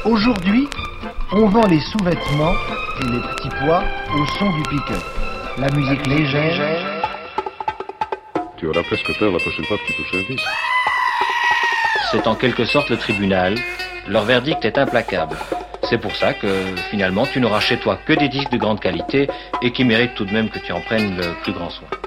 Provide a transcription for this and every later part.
Aujourd'hui, on vend les sous-vêtements et les petits pois au son du pick-up. La musique légère. Tu auras presque peur la prochaine fois que tu touches un disque. C'est en quelque sorte le tribunal. Leur verdict est implacable. C'est pour ça que, finalement, tu n'auras chez toi que des disques de grande qualité et qui méritent tout de même que tu en prennes le plus grand soin.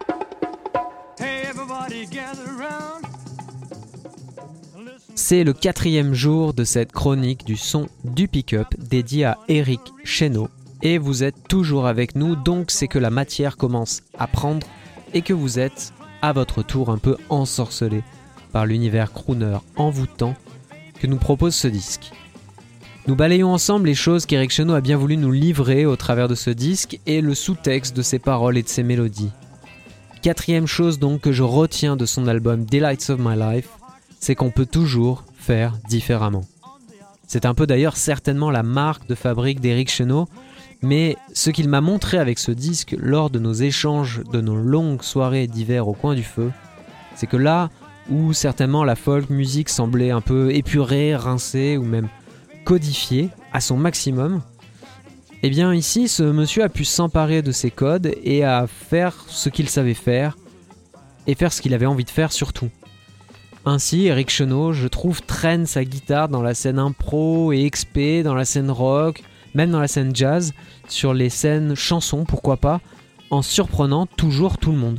C'est le 4e jour de cette chronique du son du pick-up dédiée à Eric Chénaud. Et vous êtes toujours avec nous, donc c'est que la matière commence à prendre et que vous êtes, à votre tour, un peu ensorcelé par l'univers crooner envoûtant que nous propose ce disque. Nous balayons ensemble les choses qu'Eric Chénaud a bien voulu nous livrer au travers de ce disque et le sous-texte de ses paroles et de ses mélodies. 4e chose donc que je retiens de son album Delights of My Life, c'est qu'on peut toujours faire différemment. C'est un peu d'ailleurs certainement la marque de fabrique d'Eric Chénaud, mais ce qu'il m'a montré avec ce disque lors de nos échanges, de nos longues soirées d'hiver au coin du feu, c'est que là où certainement la folk music semblait un peu épurée, rincée ou même codifiée à son maximum, eh bien ici ce monsieur a pu s'emparer de ses codes et à faire ce qu'il savait faire et faire ce qu'il avait envie de faire surtout. Ainsi, Eric Chénaud, je trouve, traîne sa guitare dans la scène impro et XP, dans la scène rock, même dans la scène jazz, sur les scènes chansons, pourquoi pas, en surprenant toujours tout le monde.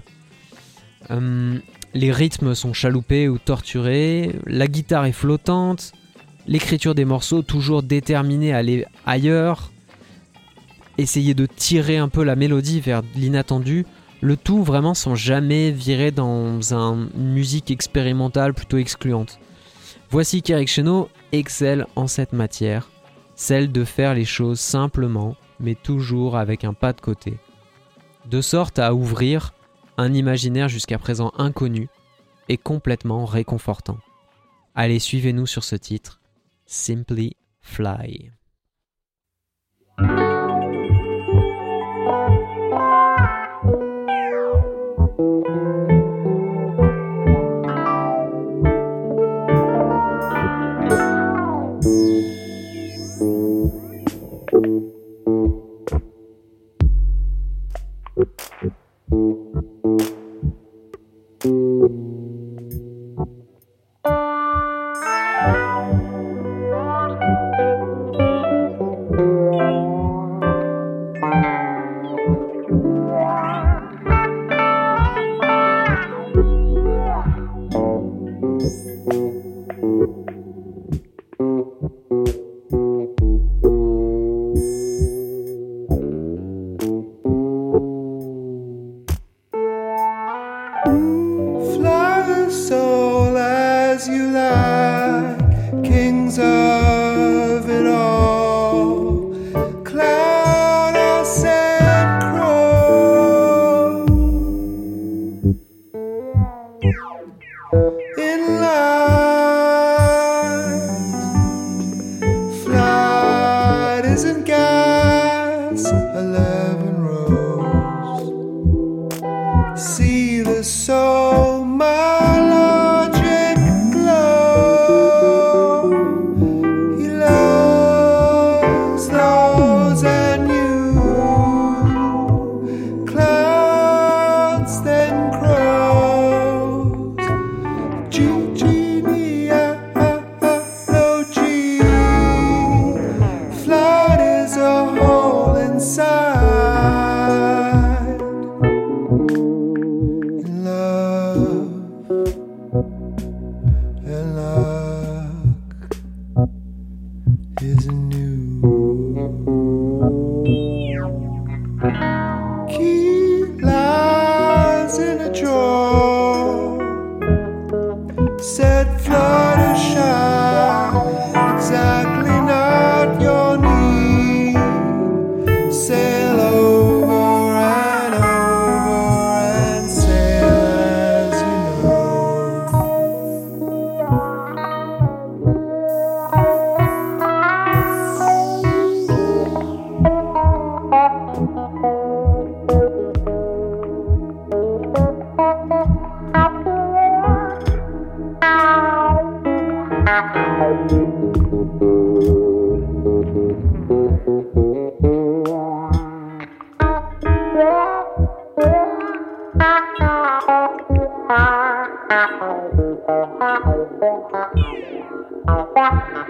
Les rythmes sont chaloupés ou torturés, la guitare est flottante, l'écriture des morceaux toujours déterminée à aller ailleurs, essayer de tirer un peu la mélodie vers l'inattendu, le tout vraiment sans jamais virer dans une musique expérimentale plutôt excluante. Voici qu'Eric Chénaud excelle en cette matière, celle de faire les choses simplement, mais toujours avec un pas de côté. De sorte à ouvrir un imaginaire jusqu'à présent inconnu et complètement réconfortant. Allez, suivez-nous sur ce titre, Simply Fly.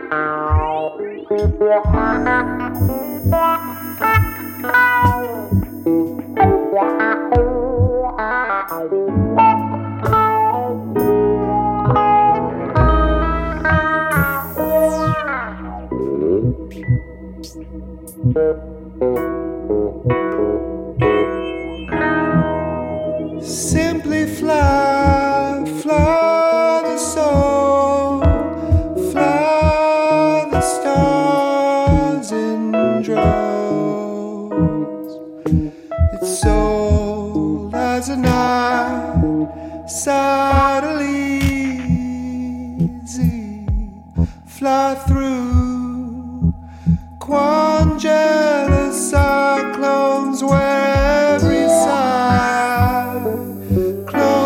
Simply fly, fly the soul, fly the stars in droves. Its soul as a night, subtly easy, fly through quangelous cyclones where every side close.